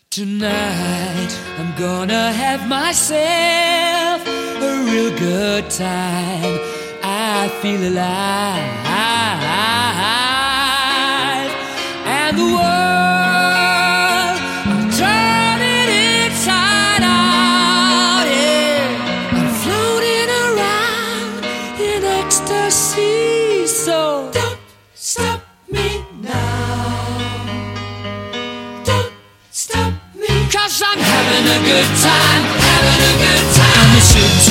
Tonight I'm gonna have myself a real good time. I feel alive, and the world I'm turning inside out. Yeah, I'm floating around in ecstasy. So don't stop me now. Stop me, 'cause I'm having a good time, having a good time. I'm a shooting